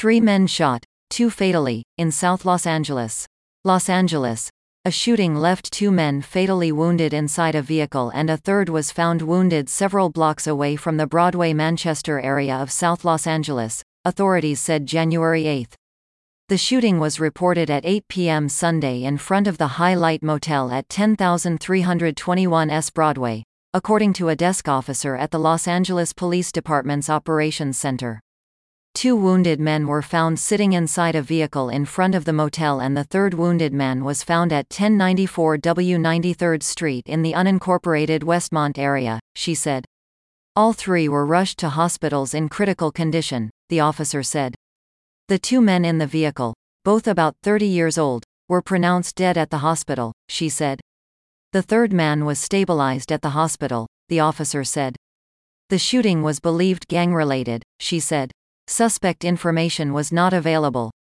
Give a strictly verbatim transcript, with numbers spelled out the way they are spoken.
Three men shot, two fatally, in South Los Angeles. Los Angeles. A shooting left two men fatally wounded inside a vehicle and a third was found wounded several blocks away from the Broadway-Manchester area of South Los Angeles, authorities said January eighth. The shooting was reported at eight p m Sunday in front of the High Light Motel at ten thousand three hundred twenty-one East Broadway, according to a desk officer at the Los Angeles Police Department's Operations Center. Two wounded men were found sitting inside a vehicle in front of the motel and the third wounded man was found at ten ninety-four W ninety-third Street in the unincorporated Westmont area, she said. All three were rushed to hospitals in critical condition, the officer said. The two men in the vehicle, both about thirty years old, were pronounced dead at the hospital, she said. The third man was stabilized at the hospital, the officer said. The shooting was believed gang-related, she said. Suspect information was not available.